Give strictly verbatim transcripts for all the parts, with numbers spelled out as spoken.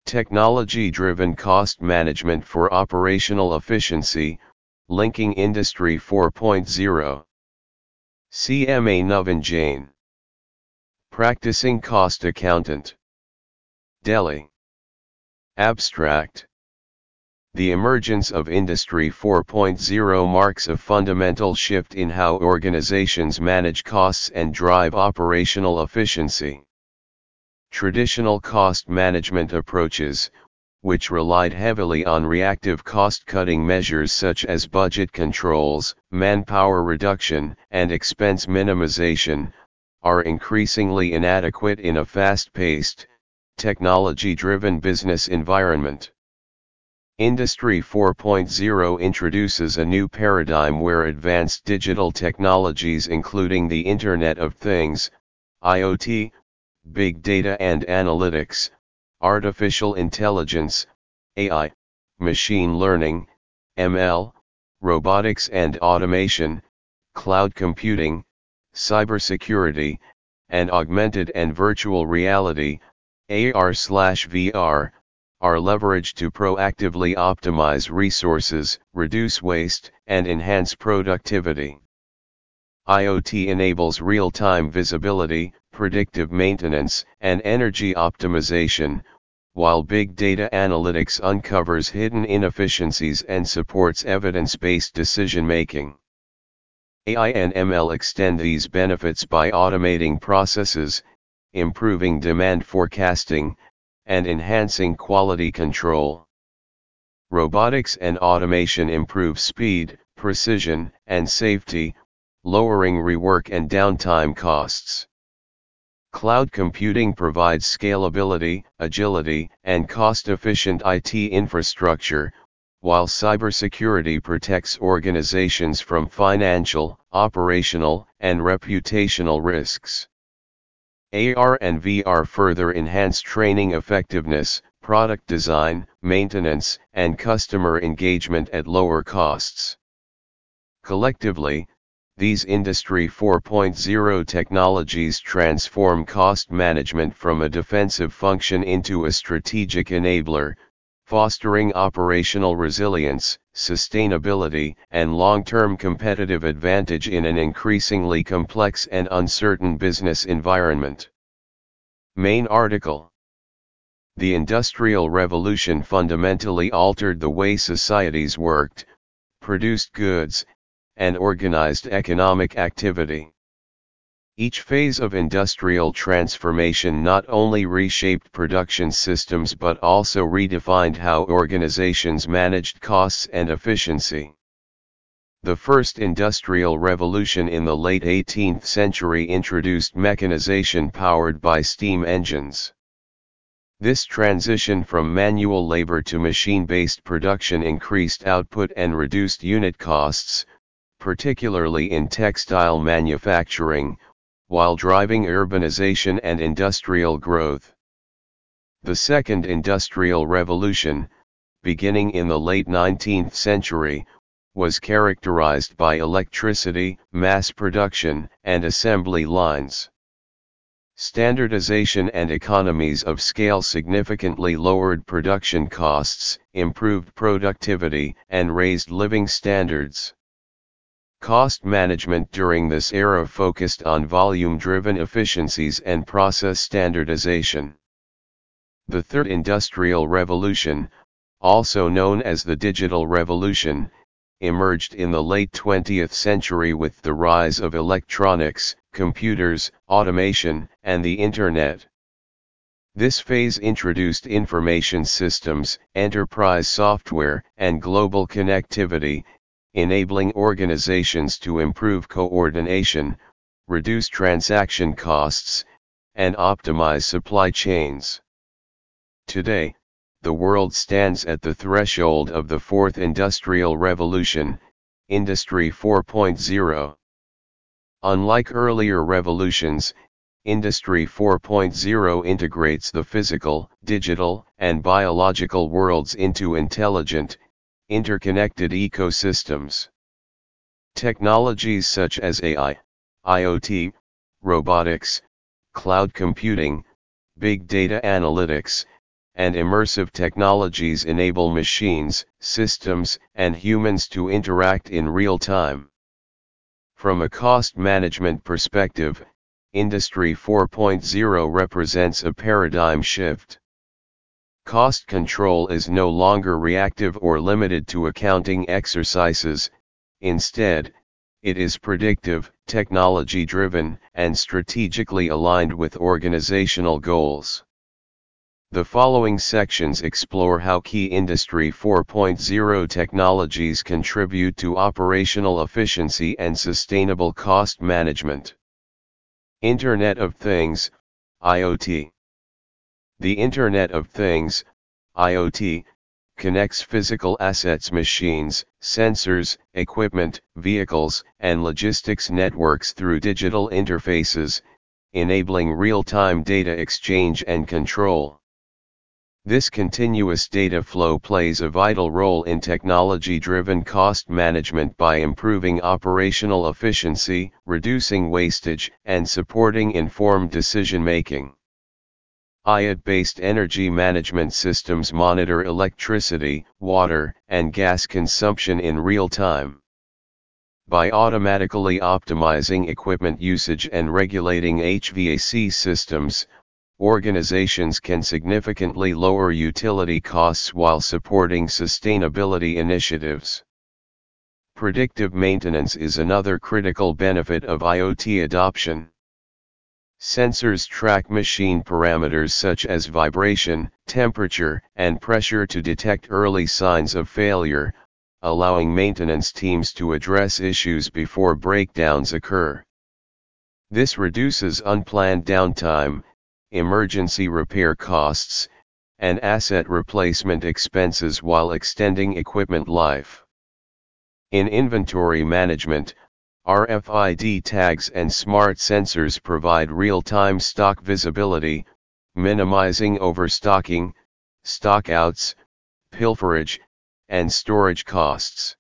Technology-driven cost management for operational efficiency, linking Industry four point oh. C M A Navin Jain. Practicing Cost Accountant. Delhi. Abstract. The emergence of Industry four point oh marks a fundamental shift in how organizations manage costs and drive operational efficiency. Traditional cost management approaches, which relied heavily on reactive cost-cutting measures such as budget controls, manpower reduction, and expense minimization, are increasingly inadequate in a fast-paced, technology-driven business environment. Industry four point oh introduces a new paradigm where advanced digital technologies including the Internet of Things, I O T, big data and analytics, artificial intelligence, A I, machine learning, M L, robotics and automation, cloud computing, cybersecurity, and augmented and virtual reality, A R/V R, are leveraged to proactively optimize resources, reduce waste, and enhance productivity. I O T enables real-time visibility, predictive maintenance, and energy optimization, while big data analytics uncovers hidden inefficiencies and supports evidence-based decision-making. A I and M L extend these benefits by automating processes, improving demand forecasting, and enhancing quality control. Robotics and automation improve speed, precision, and safety, lowering rework and downtime costs. Cloud computing provides scalability, agility, and cost-efficient I T infrastructure, while cybersecurity protects organizations from financial, operational, and reputational risks. A R and V R further enhance training effectiveness, product design, maintenance, and customer engagement at lower costs. Collectively, these Industry four point oh technologies transform cost management from a defensive function into a strategic enabler, fostering operational resilience, sustainability, and long-term competitive advantage in an increasingly complex and uncertain business environment. Main article. The Industrial Revolution fundamentally altered the way societies worked, produced goods, and organized economic activity. Each phase of industrial transformation not only reshaped production systems but also redefined how organizations managed costs and efficiency. The first industrial revolution in the late eighteenth century introduced mechanization powered by steam engines. This transition from manual labor to machine-based production increased output and reduced unit costs, particularly in textile manufacturing, while driving urbanization and industrial growth. The Second Industrial Revolution, beginning in the late nineteenth century, was characterized by electricity, mass production, and assembly lines. Standardization and economies of scale significantly lowered production costs, improved productivity, and raised living standards. Cost management during this era focused on volume-driven efficiencies and process standardization. The Third Industrial Revolution, also known as the Digital Revolution, emerged in the late twentieth century with the rise of electronics, computers, automation, and the Internet. This phase introduced information systems, enterprise software, and global connectivity, enabling organizations to improve coordination, reduce transaction costs, and optimize supply chains. Today, the world stands at the threshold of the Fourth Industrial Revolution, Industry four point oh. Unlike earlier revolutions, Industry four point oh integrates the physical, digital, and biological worlds into intelligent, interconnected ecosystems. Technologies such as A I, I O T, robotics, cloud computing, big data analytics, and immersive technologies enable machines, systems, and humans to interact in real time. From a cost management perspective, Industry four point oh represents a paradigm shift. Cost control is no longer reactive or limited to accounting exercises. Instead, it is predictive, technology-driven, and strategically aligned with organizational goals. The following sections explore how key Industry four point oh technologies contribute to operational efficiency and sustainable cost management. Internet of Things, I O T. The Internet of Things, I O T, connects physical assets, machines, sensors, equipment, vehicles, and logistics networks through digital interfaces, enabling real-time data exchange and control. This continuous data flow plays a vital role in technology-driven cost management by improving operational efficiency, reducing wastage, and supporting informed decision-making. I O T-based energy management systems monitor electricity, water, and gas consumption in real time. By automatically optimizing equipment usage and regulating H V A C systems, organizations can significantly lower utility costs while supporting sustainability initiatives. Predictive maintenance is another critical benefit of I O T adoption. Sensors track machine parameters such as vibration, temperature, and pressure to detect early signs of failure, allowing maintenance teams to address issues before breakdowns occur. This reduces unplanned downtime, emergency repair costs, and asset replacement expenses while extending equipment life. In inventory management, R F I D tags and smart sensors provide real-time stock visibility, minimizing overstocking, stockouts, pilferage, and storage costs.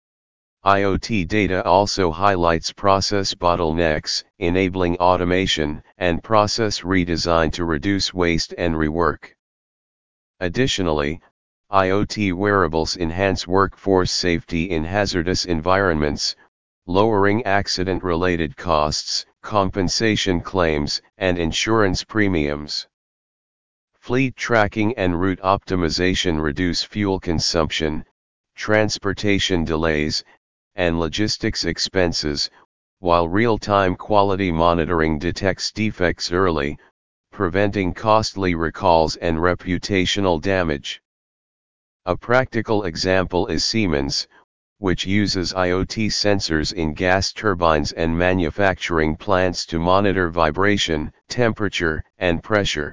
I O T data also highlights process bottlenecks, enabling automation and process redesign to reduce waste and rework. Additionally, I O T wearables enhance workforce safety in hazardous environments, lowering accident-related costs, compensation claims, and insurance premiums. Fleet tracking and route optimization reduce fuel consumption, transportation delays, and logistics expenses, while real-time quality monitoring detects defects early, preventing costly recalls and reputational damage. A practical example is Siemens, which uses I O T sensors in gas turbines and manufacturing plants to monitor vibration, temperature, and pressure.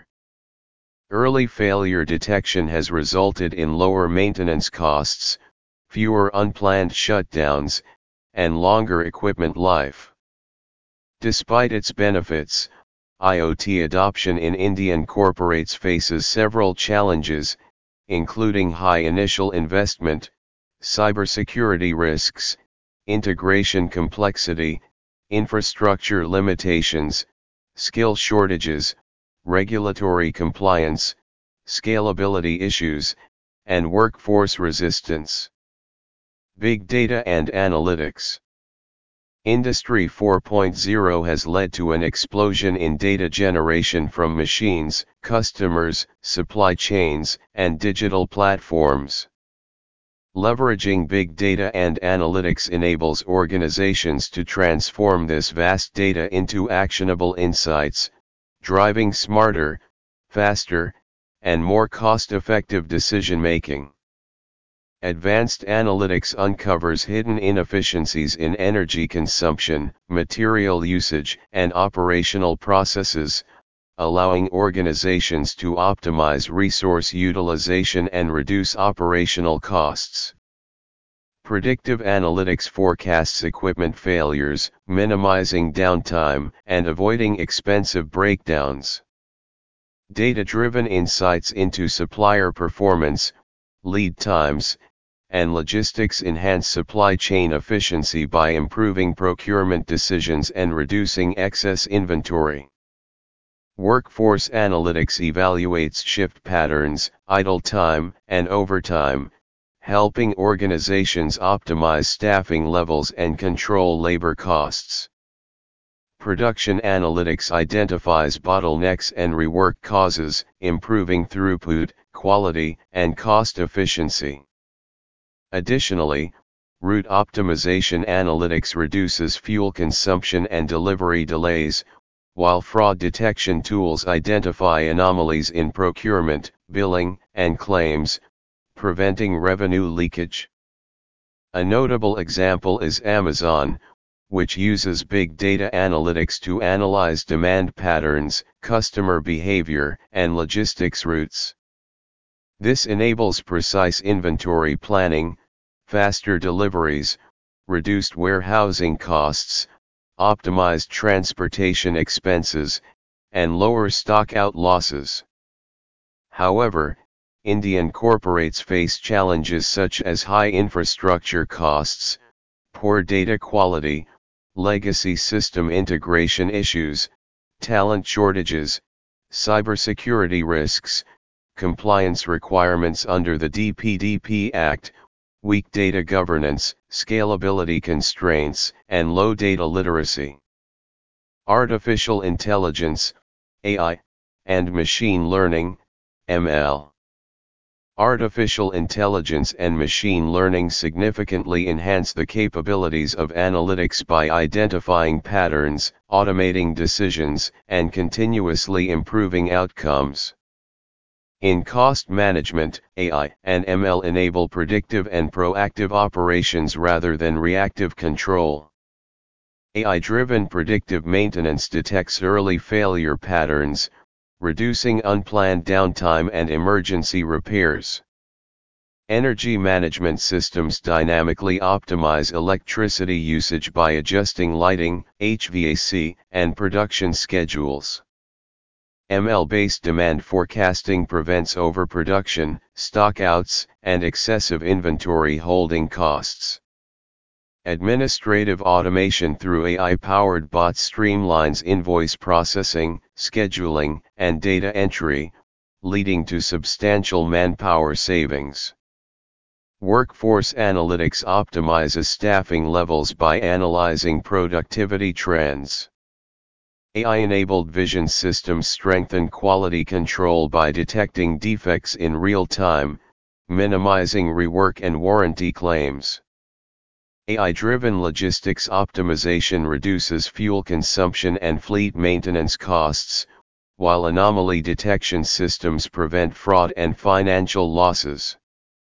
Early failure detection has resulted in lower maintenance costs, fewer unplanned shutdowns, and longer equipment life. Despite its benefits, I O T adoption in Indian corporates faces several challenges, including high initial investment, cybersecurity risks, integration complexity, infrastructure limitations, skill shortages, regulatory compliance, scalability issues, and workforce resistance. Big data and analytics. Industry four point oh has led to an explosion in data generation from machines, customers, supply chains, and digital platforms. Leveraging big data and analytics enables organizations to transform this vast data into actionable insights, driving smarter, faster, and more cost-effective decision-making. Advanced analytics uncovers hidden inefficiencies in energy consumption, material usage, and operational processes, allowing organizations to optimize resource utilization and reduce operational costs. Predictive analytics forecasts equipment failures, minimizing downtime and avoiding expensive breakdowns. Data-driven insights into supplier performance, lead times, and logistics enhance supply chain efficiency by improving procurement decisions and reducing excess inventory. Workforce analytics evaluates shift patterns, idle time, and overtime, helping organizations optimize staffing levels and control labor costs. Production analytics identifies bottlenecks and rework causes, improving throughput, quality, and cost efficiency. Additionally, route optimization analytics reduces fuel consumption and delivery delays, while fraud detection tools identify anomalies in procurement, billing, and claims, preventing revenue leakage. A notable example is Amazon, which uses big data analytics to analyze demand patterns, customer behavior, and logistics routes. This enables precise inventory planning, faster deliveries, reduced warehousing costs, optimized transportation expenses, and lower stockout losses. However, Indian corporates face challenges such as high infrastructure costs, poor data quality, legacy system integration issues, talent shortages, cybersecurity risks, compliance requirements under the D P D P Act, weak data governance, scalability constraints, and low data literacy. Artificial intelligence, A I, and machine learning, M L. Artificial intelligence and machine learning significantly enhance the capabilities of analytics by identifying patterns, automating decisions, and continuously improving outcomes. In cost management, A I and M L enable predictive and proactive operations rather than reactive control. A I-driven predictive maintenance detects early failure patterns, reducing unplanned downtime and emergency repairs. Energy management systems dynamically optimize electricity usage by adjusting lighting, H V A C, and production schedules. M L-based demand forecasting prevents overproduction, stockouts, and excessive inventory holding costs. Administrative automation through A I-powered bots streamlines invoice processing, scheduling, and data entry, leading to substantial manpower savings. Workforce analytics optimizes staffing levels by analyzing productivity trends. A I-enabled vision systems strengthen quality control by detecting defects in real time, minimizing rework and warranty claims. A I-driven logistics optimization reduces fuel consumption and fleet maintenance costs, while anomaly detection systems prevent fraud and financial losses.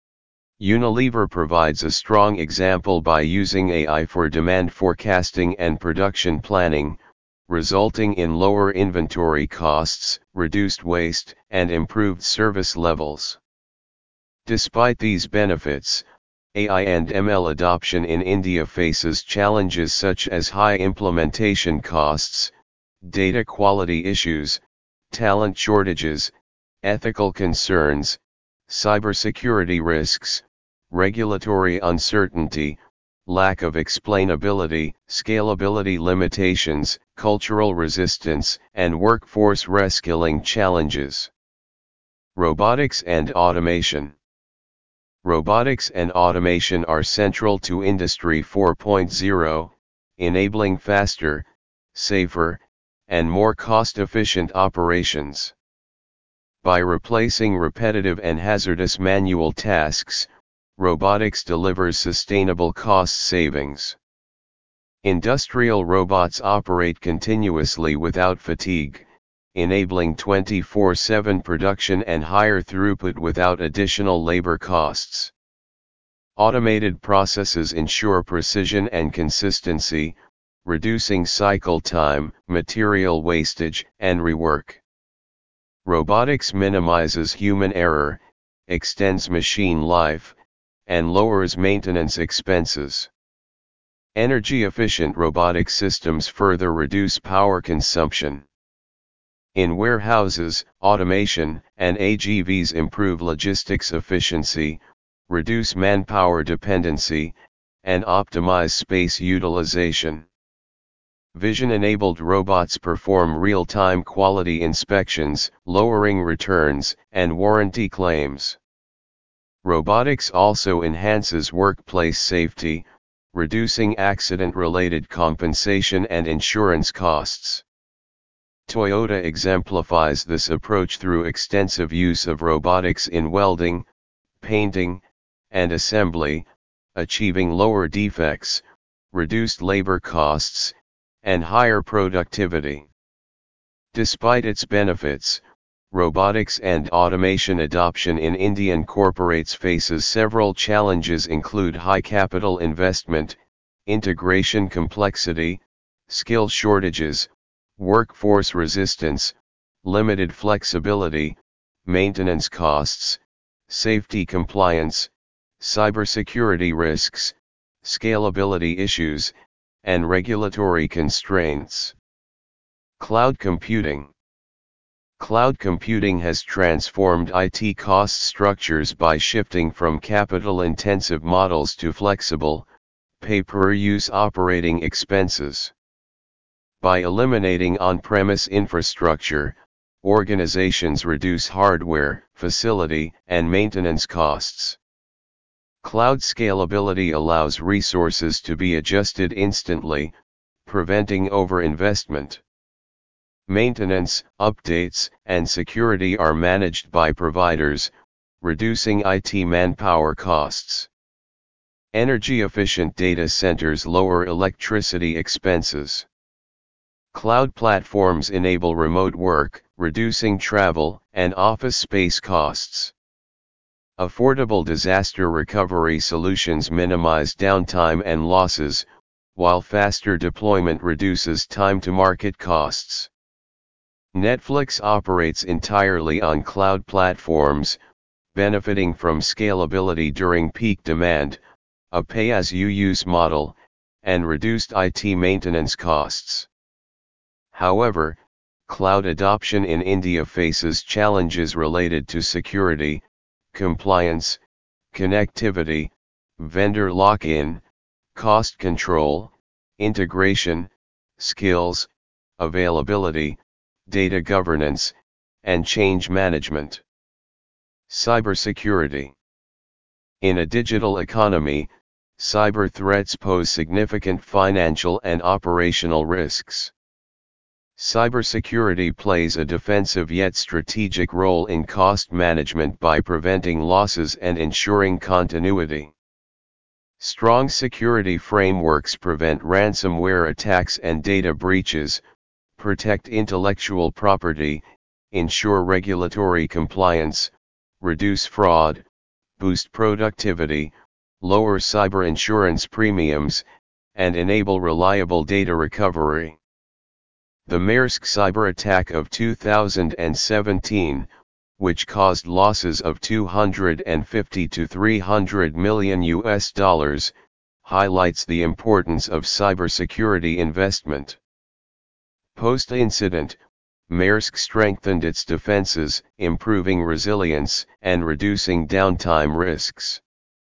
Unilever provides a strong example by using A I for demand forecasting and production planning, resulting in lower inventory costs, reduced waste, and improved service levels. Despite these benefits, A I and M L adoption in India faces challenges such as high implementation costs, data quality issues, talent shortages, ethical concerns, cybersecurity risks, regulatory uncertainty, lack of explainability, scalability limitations, cultural resistance, and workforce reskilling challenges. Robotics and automation. Robotics and automation are central to Industry four point oh, enabling faster, safer, and more cost-efficient operations. By replacing repetitive and hazardous manual tasks, robotics delivers sustainable cost savings. Industrial robots operate continuously without fatigue, enabling twenty-four seven production and higher throughput without additional labor costs. Automated processes ensure precision and consistency, reducing cycle time, material wastage, and rework. Robotics minimizes human error, extends machine life, and lowers maintenance expenses. Energy-efficient robotic systems further reduce power consumption. In warehouses, automation and A G Vs improve logistics efficiency, reduce manpower dependency, and optimize space utilization. Vision-enabled robots perform real-time quality inspections, lowering returns and warranty claims. Robotics also enhances workplace safety, reducing accident-related compensation and insurance costs. Toyota exemplifies this approach through extensive use of robotics in welding, painting, and assembly, achieving lower defects, reduced labor costs, and higher productivity. Despite its benefits, robotics and automation adoption in Indian corporates faces several challenges include high capital investment, integration complexity, skill shortages, workforce resistance, limited flexibility, maintenance costs, safety compliance, cybersecurity risks, scalability issues, and regulatory constraints. Cloud computing. Cloud computing has transformed I T cost structures by shifting from capital-intensive models to flexible, pay-per-use operating expenses. By eliminating on-premise infrastructure, organizations reduce hardware, facility, and maintenance costs. Cloud scalability allows resources to be adjusted instantly, preventing overinvestment. Maintenance, updates, and security are managed by providers, reducing I T manpower costs. Energy-efficient data centers lower electricity expenses. Cloud platforms enable remote work, reducing travel and office space costs. Affordable disaster recovery solutions minimize downtime and losses, while faster deployment reduces time-to-market costs. Netflix operates entirely on cloud platforms, benefiting from scalability during peak demand, a pay-as-you-use model, and reduced I T maintenance costs. However, cloud adoption in India faces challenges related to security, compliance, connectivity, vendor lock-in, cost control, integration, skills, availability, data governance, and change management. Cybersecurity. In a digital economy, cyber threats pose significant financial and operational risks. Cybersecurity plays a defensive yet strategic role in cost management by preventing losses and ensuring continuity. Strong security frameworks prevent ransomware attacks and data breaches, protect intellectual property, ensure regulatory compliance, reduce fraud, boost productivity, lower cyber insurance premiums, and enable reliable data recovery. The Maersk cyber attack of two thousand seventeen, which caused losses of two hundred fifty to three hundred million U S dollars, highlights the importance of cybersecurity investment. Post-incident, Maersk strengthened its defenses, improving resilience and reducing downtime risks.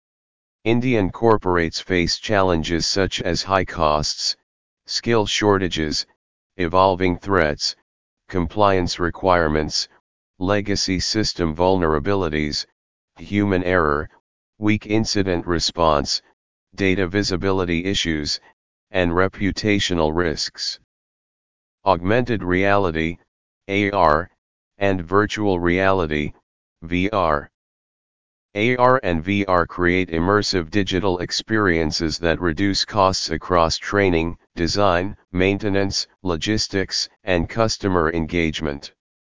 Indian corporates face challenges such as high costs, skill shortages, evolving threats, compliance requirements, legacy system vulnerabilities, human error, weak incident response, data visibility issues, and reputational risks. Augmented reality, A R, and virtual reality, V R. A R and V R create immersive digital experiences that reduce costs across training, design, maintenance, logistics, and customer engagement.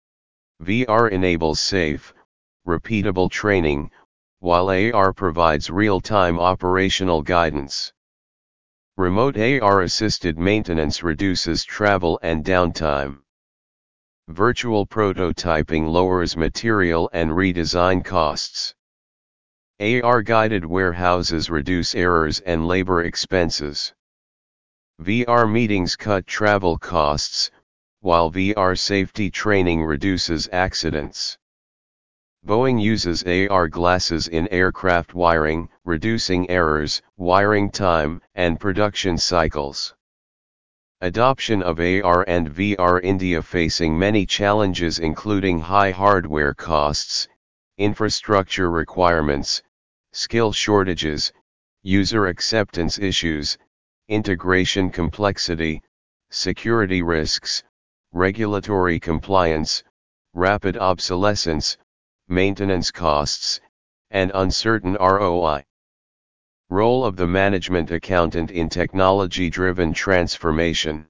V R enables safe, repeatable training, while A R provides real-time operational guidance. Remote A R-assisted maintenance reduces travel and downtime. Virtual prototyping lowers material and redesign costs. A R-guided warehouses reduce errors and labor expenses. V R meetings cut travel costs, while V R safety training reduces accidents. Boeing uses A R glasses in aircraft wiring, reducing errors, wiring time, and production cycles. Adoption of A R and V R. India facing many challenges including high hardware costs, infrastructure requirements, skill shortages, user acceptance issues, integration complexity, security risks, regulatory compliance, rapid obsolescence, maintenance costs, and uncertain R O I. Role of the management accountant in technology-driven transformation.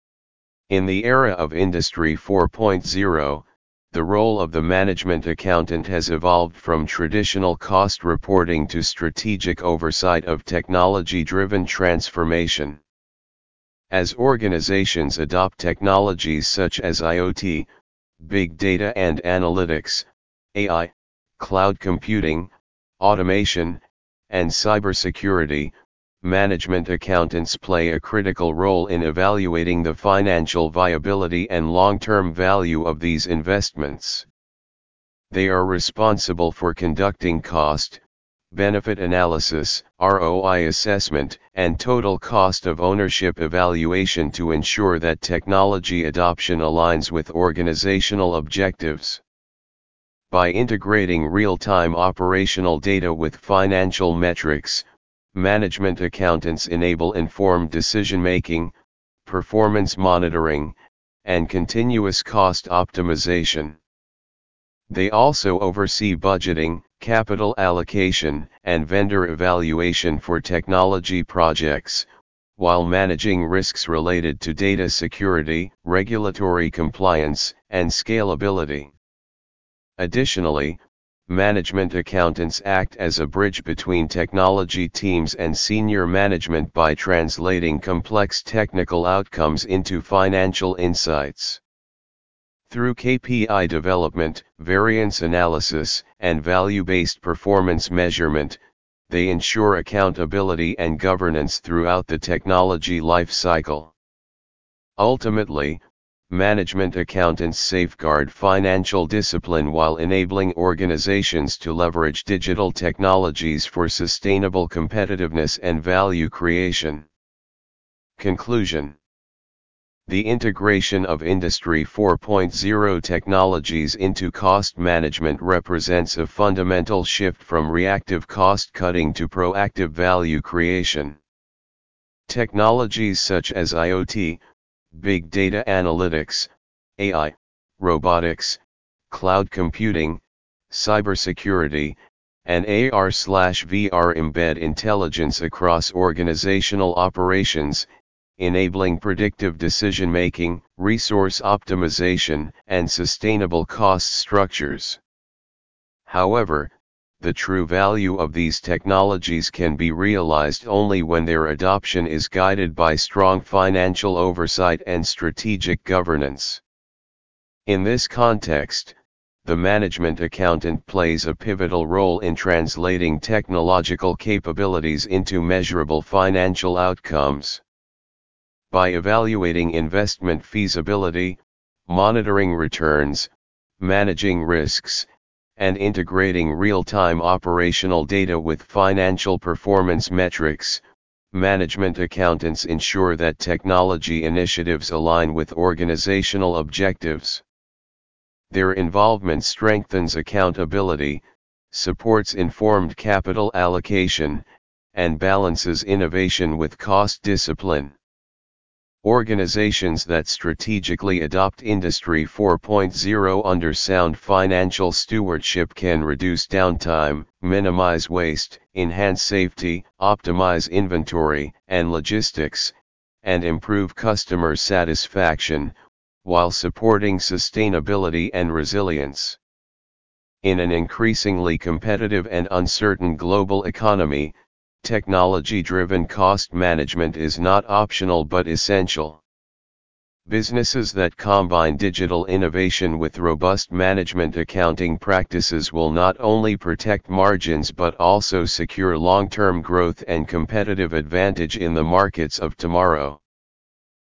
In the era of Industry four point oh, the role of the management accountant has evolved from traditional cost reporting to strategic oversight of technology-driven transformation. As organizations adopt technologies such as I O T, big data and analytics, A I, cloud computing, automation, and cybersecurity, management accountants play a critical role in evaluating the financial viability and long-term value of these investments. They are responsible for conducting cost, benefit analysis, R O I assessment, and total cost of ownership evaluation to ensure that technology adoption aligns with organizational objectives. By integrating real-time operational data with financial metrics, management accountants enable informed decision-making, performance monitoring, and continuous cost optimization. They also oversee budgeting, capital allocation, and vendor evaluation for technology projects, while managing risks related to data security, regulatory compliance, and scalability. Additionally, management accountants act as a bridge between technology teams and senior management by translating complex technical outcomes into financial insights. Through K P I development, variance analysis, and value-based performance measurement, they ensure accountability and governance throughout the technology life cycle. Ultimately, management accountants safeguard financial discipline while enabling organizations to leverage digital technologies for sustainable competitiveness and value creation. Conclusion. The integration of Industry four point oh technologies into cost management represents a fundamental shift from reactive cost cutting to proactive value creation. Technologies such as I O T, big data analytics, A I, robotics, cloud computing, cybersecurity, and A R/V R embed intelligence across organizational operations, enabling predictive decision-making, resource optimization, and sustainable cost structures. However, the true value of these technologies can be realized only when their adoption is guided by strong financial oversight and strategic governance. In this context, the management accountant plays a pivotal role in translating technological capabilities into measurable financial outcomes. By evaluating investment feasibility, monitoring returns, managing risks, and integrating real-time operational data with financial performance metrics, management accountants ensure that technology initiatives align with organizational objectives. Their involvement strengthens accountability, supports informed capital allocation, and balances innovation with cost discipline. Organizations that strategically adopt Industry four point oh under sound financial stewardship can reduce downtime, minimize waste, enhance safety, optimize inventory and logistics, and improve customer satisfaction, while supporting sustainability and resilience. In an increasingly competitive and uncertain global economy, technology-driven cost management is not optional but essential. Businesses that combine digital innovation with robust management accounting practices will not only protect margins but also secure long-term growth and competitive advantage in the markets of tomorrow.